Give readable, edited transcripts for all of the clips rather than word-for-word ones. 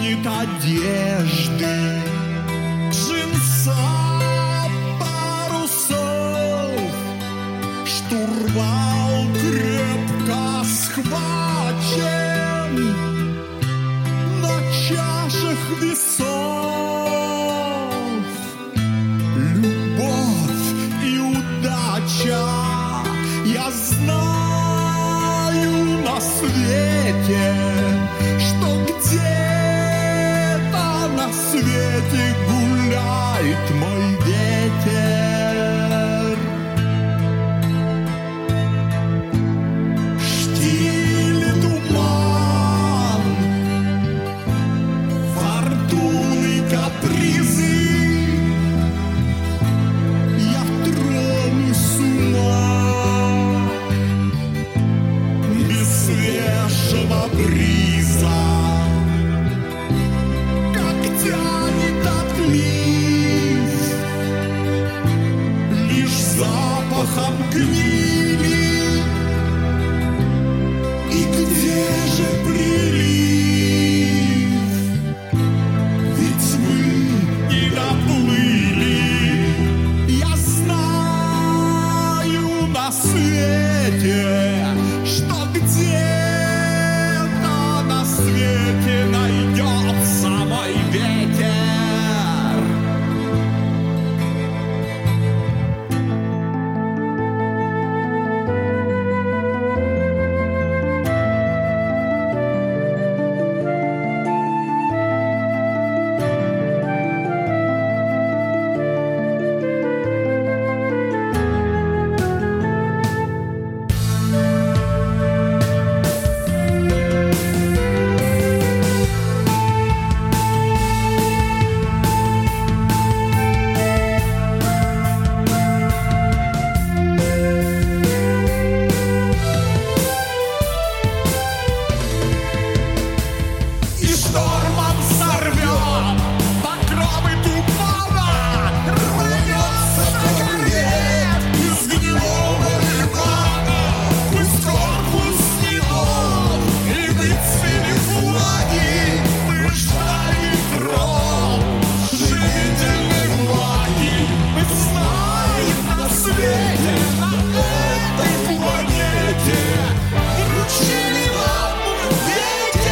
нет одежды, джинса, парусов, штурвал крепко схвачен на чашах весов. Любовь и удача, я знаю на свете, что где-то на свете гуляет мой ветер. Штиль, туман, фортуны, капризы, я тронусь с ума без свежего бриза. Как тянет отлив, лишь запахом гнили. И где же прилив? Ведь мы не доплыли. Я знаю на свете, что где-то на свете найдется мой ветер. И штормом сорвет покровы тумана, рванется на корвет из гнилого лимана. Пусть корпус снегов и выцвели флаги, мы ждали ветров живительной влаги. Мы знаем на свете, на этой планете вручили нам ветер.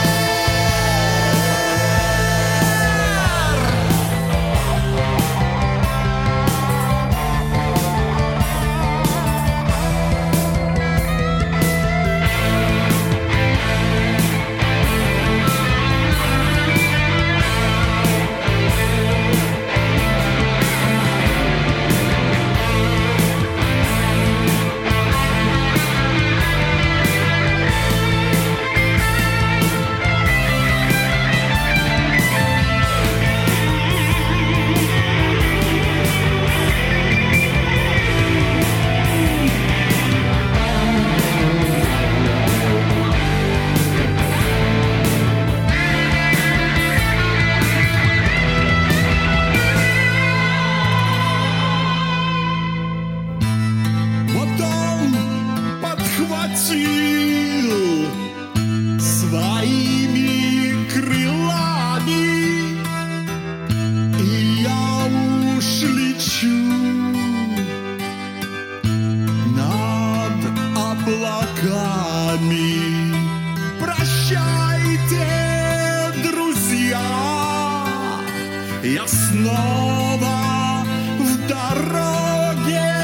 Вот он подхватил своими крылами, и я уж лечу над облаками. Прощайте, друзья, я снова в дороге.